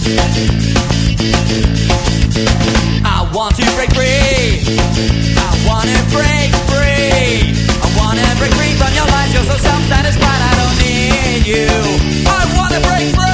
I want to break free. I wanna break free. I wanna break free from your lies. You're so self-satisfied. I don't need you. I wanna break free.